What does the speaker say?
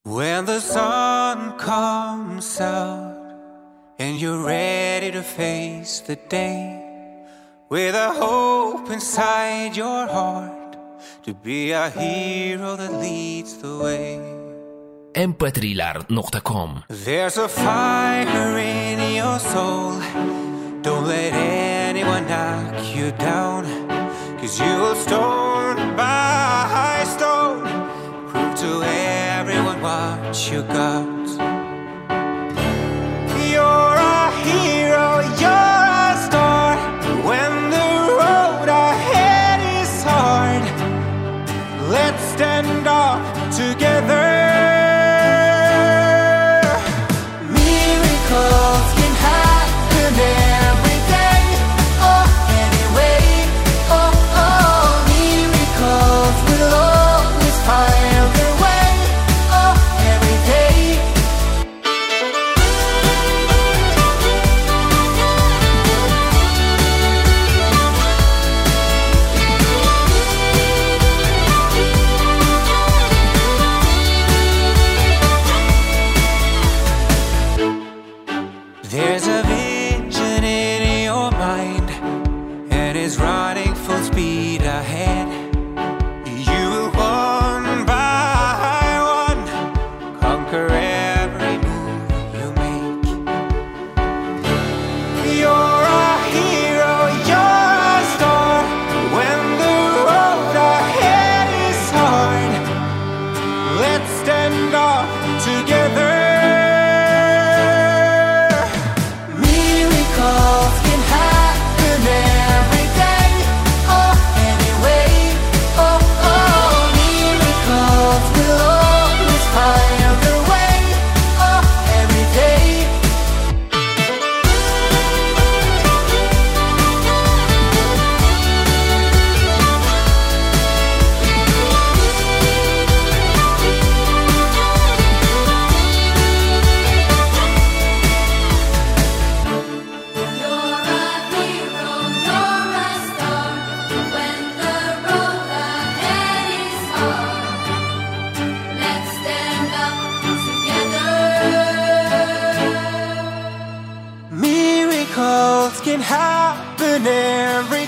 When the sun comes out and you're ready to face the day with a hope inside your heart to be a hero that leads the way. mp3lar.com There's a fire in your soul. Don't let anyone knock you down, 'cause you will stone by stone prove to everyone what you got. You're a hero, you're a star. When the road ahead is hard, let's stand up together. Miracles can happen every day, or any way. Oh, oh, miracles will always find their way. Oh, every day. There's a vision in your mind, and it's running full speed ahead. You will one by one conquer every move you make. You're a hero, you're a star. When the road ahead is hard, let's stand up together. Miracles can happen every day, or any way. Oh, oh, miracles will always find their way. Oh, every day. You're a hero, you're a star. When the road ahead is hard, let's stand up together. Miracles can happen every